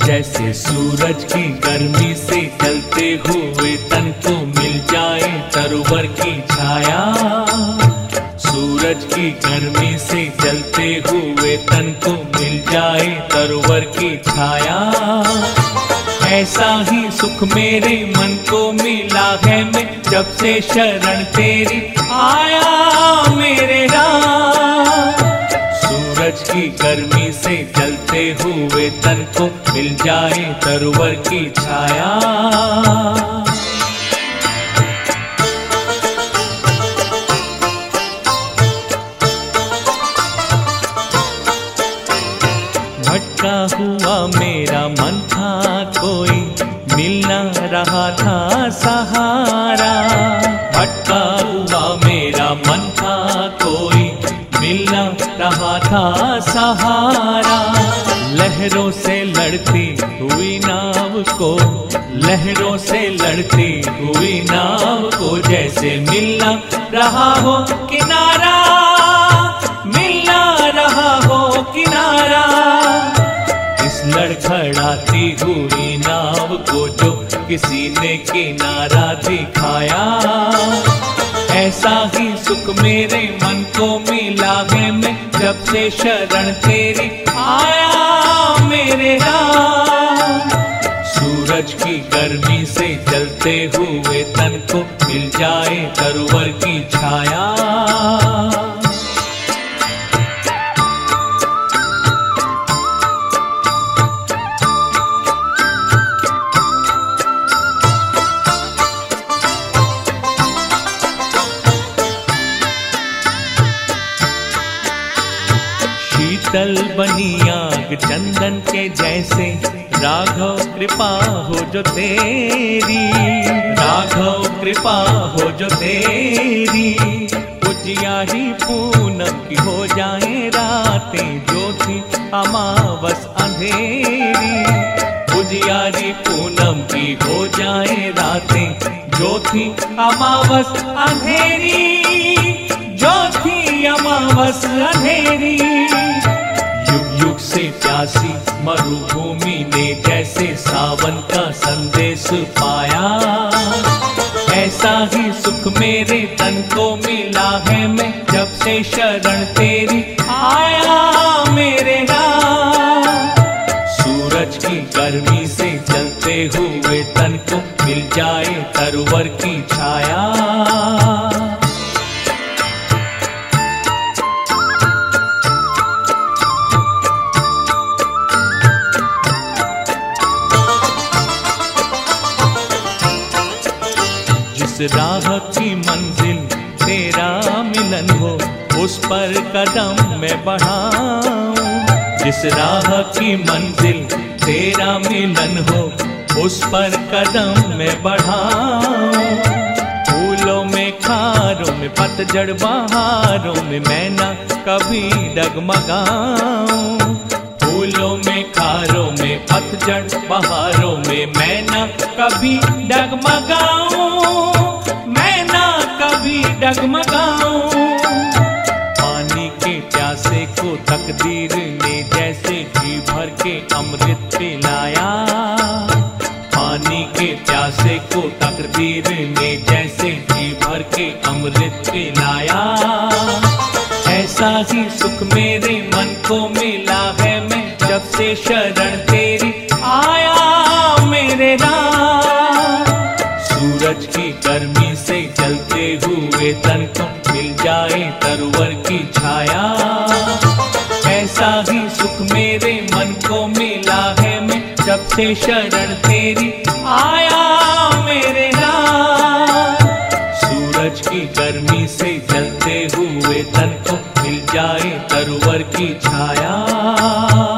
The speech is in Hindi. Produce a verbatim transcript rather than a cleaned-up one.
जैसे सूरज की गर्मी से जलते हुए तन को मिल जाए सरोवर की छाया। सूरज की गर्मी से जलते हुए तन को मिल जाए सरोवर की छाया। ऐसा ही सुख मेरे मन को मिला है, मैं जब से शरण तेरी आया मेरे राम। सूरज की गर्मी से जलते हुए तन को मिल जाए सरोवर की छाया। भटका हुआ मेरा मन था, कोई मिल न रहा था सहारा। भटका हुआ मेरा मन था, कोई मिल न रहा था सहारा। लहरों से लड़ती हुई नाव को, लहरों से लड़ती हुई नाव को जैसे मिल न रहा हो किनारा, मिल न रहा हो किनारा। इस लड़खड़ाती हुई नाव को जो किसी ने किनारा दिखाया। ऐसा ही सुख मेरे मन को मिला है, मैं जब से शरण तेरी आया मेरे राम। सूरज की गर्मी से जलते हुए तन को मिल जाए सरोवर की छाया। शीतल बनी आग चंदन के जैसे, राघव कृपा हो जो तेरी। राघव कृपा हो जो तेरी, उजियारी पूनम की हो जाए रातें, जो थी अमावस अंधेरी। उजियारी पूनम की हो जाए रातें, जो थी अमावस अंधेरी, जो थी अमावस अंधेरी। युग युग से प्यासी मरुभूमि ने जैसे सावन का संदेश पाया। ऐसा ही सुख मेरे तन को मिला है, मैं जब से शरण तेरी आया मेरे राम। सूरज की गर्मी से जलते हुए तन को मिल जाए सरोवर की छाया। जिस राह की मंजिल तेरा मिलन हो, उस पर कदम मैं बढ़ाऊं। जिस राह की मंजिल तेरा मिलन हो, उस पर कदम मैं बढ़ाऊं। फूलों में खारों में पतझड़ बहारों में मैं ना कभी डगमगाऊं। फूलों में खारों में पतझड़ बहारों में मैं ना कभी डगमगाऊं, मैं ना कभी डगमगाऊं। पानी के प्यासे को तकदीर ने जैसे जी भर के अमृत पिलाया। पानी के प्यासे को तकदीर ने जैसे जी भर के अमृत पिलाया। ऐसा ही सुख मेरे मन को मिला है, मैं जब से शरण तेरी आया मेरे राम। सूरज की गर्मी से जलते हुए तन को मिल जाए सरोवर की छाया। ऐसा ही सुख मेरे मन को मिला है, मैं जब से शरण तेरी आया मेरे राम। सूरज की गर्मी से जलते हुए तन को मिल जाए सरोवर की छाया।